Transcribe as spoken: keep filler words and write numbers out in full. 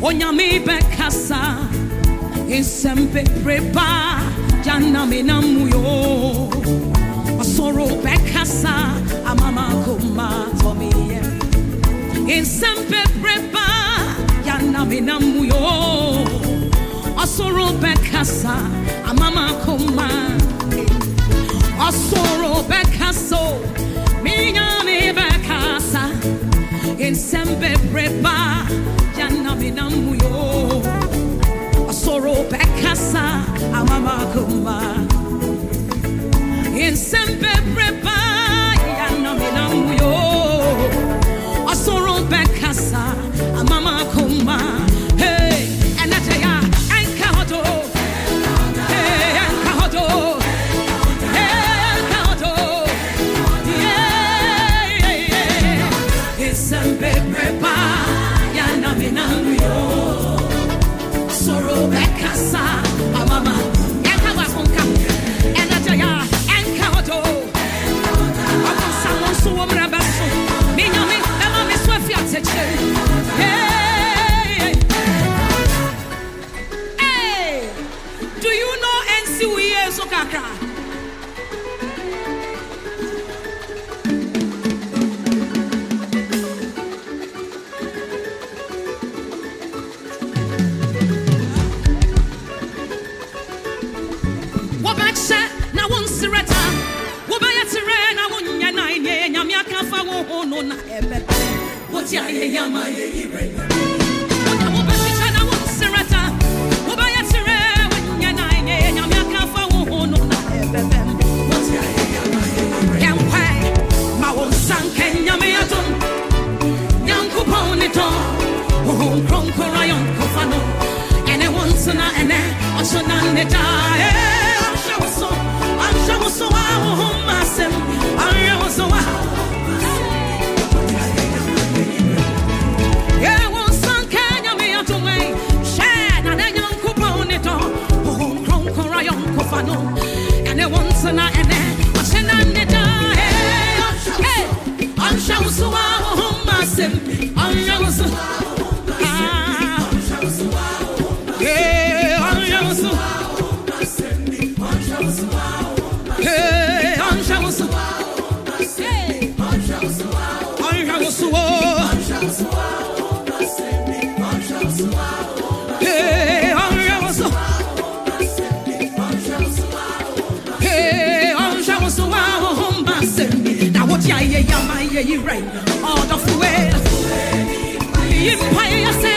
Onyami bekasa Insempe prepa Jana minamuyo Asoro bekasa Amama kuma tomi Insempe prepa Jana minamuyo Asoro bekasa Amama kuma Asoro bekaso Minyami bekasa Insempe prepa Jana minamuyo Asoro bekasa Amama kuma Insempe prepa Jana minamuyo Asoro bekasa Amama kuma Hey Enataya Enkahoto Hey Enkahoto Hey Enkahoto Yeah Insempe prepa Jana minamuyo Asoro bekasa Amama Enkawa kunka Enataya Enkahoto Akonsa monsu omrabaso Minyami Ema miswefia teche Hey Hey Do you know N C W E Sokaka? Wabakse na wonsireta Wobayetere na wonya na inye Nyame akafa wo hono na ebe Woti aye yama ye ire Wona wobasita na wonsireta Wobayetere wonya na inye Nyame akafa wo hono na ebe Woti aye yama ye ire Yankwa ma wonsanke Nyame adom Nyankopon ni to Wo kronkora yonkofano Ene wonsana ene Osona ne da So I'm sure so I will hold myself. I'm so I yeah, one son can you me out to way. Shad and then young coupon it all. Oh, crown corayon cofano. And then once and I and then I send on the die. Hey, I'm sure so I will hold myself. I'm so yeah, I'm so Hey, Anshamusu. Hey, Anshamusu. Anshamusu. Hey, Anshamusu. Hey, Anshamusu. Now what ya ya ya my ya you right all the way. Empire